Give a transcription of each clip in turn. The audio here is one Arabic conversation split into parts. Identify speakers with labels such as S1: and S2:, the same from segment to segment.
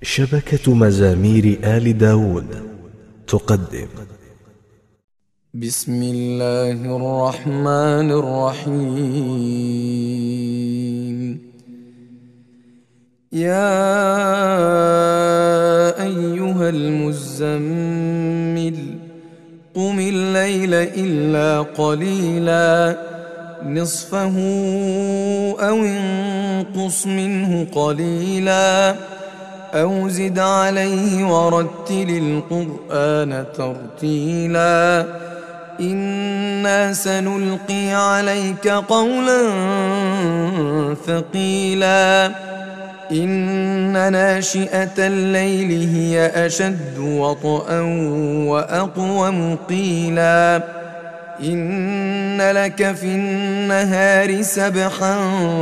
S1: شبكة مزامير آل داود تقدم.
S2: بسم الله الرحمن الرحيم. يا أيها المزمل قم الليل إلا قليلا نصفه أو انقص منه قليلا أو زد عليه ورتل القرآن ترتيلا إنا سنلقي عليك قولا ثقيلا إن ناشئة الليل هي أشد وطئا وأقوم قيلا إن لك في النهار سبحا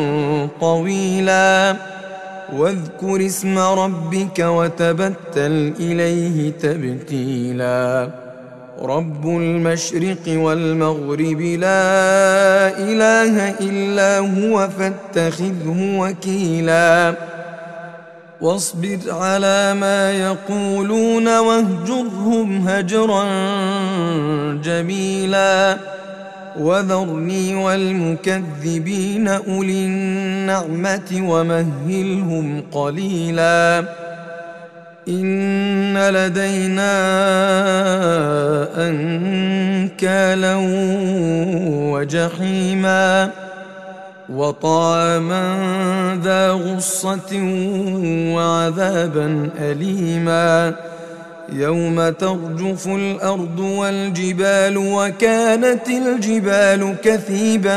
S2: طويلا واذكر اسم ربك وتبتل إليه تبتيلا رب المشرق والمغرب لا إله إلا هو فاتخذه وكيلا واصبر على ما يقولون واهجرهم هجرا جميلا وذرني والمكذبين أولي النعمة ومهلهم قليلا إن لدينا أنكالا وجحيما وطعاما ذا غصة وعذابا أليما يوم ترجف الأرض والجبال وكانت الجبال كثيبا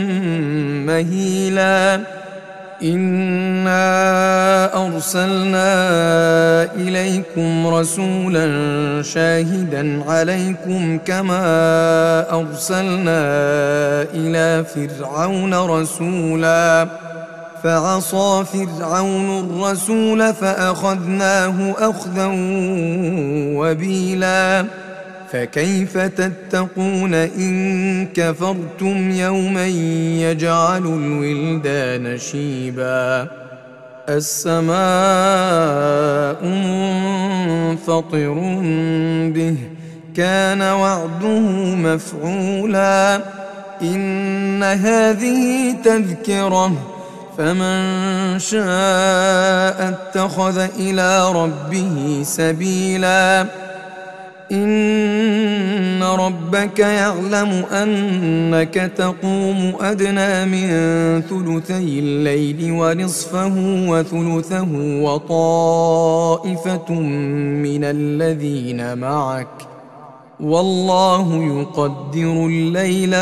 S2: مهيلا إنا أرسلنا إليكم رسولا شاهدا عليكم كما أرسلنا إلى فرعون رسولا فعصى فرعون الرسول فأخذناه أخذا وبيلا فكيف تتقون إن كفرتم يوما يجعل الولدان شيبا السماء منفطر به كان وعده مفعولا إن هذه تذكرة فمن شاء اتخذ إلى ربه سبيلا إن ربك يعلم أنك تقوم أدنى من ثلثي الليل ونصفه وثلثه وطائفة من الذين معك والله يقدر الليل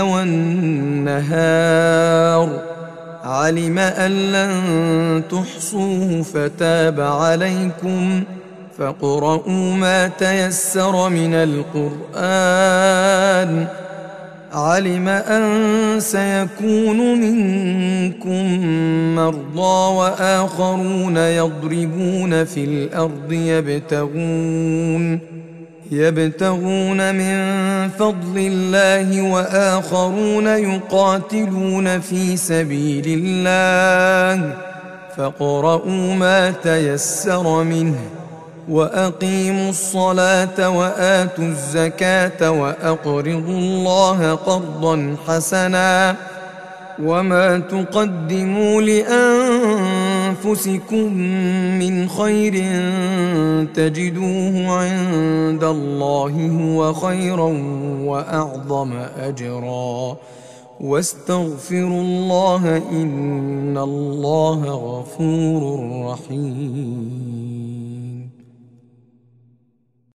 S2: والنهار علم أن لن تحصوه فتاب عليكم فاقرؤوا ما تيسر من القرآن علم أن سيكون منكم مرضى وآخرون يضربون في الأرض يبتغون من فضل الله وآخرون يقاتلون في سبيل الله فاقرؤوا ما تيسر منه وأقيموا الصلاة وآتوا الزكاة وأقرضوا الله قرضا حسنا وما تقدموا لأنفسكم من خير تجدوه عند الله هو خيرا وأعظم أجرا واستغفروا الله إن الله غفور رحيم.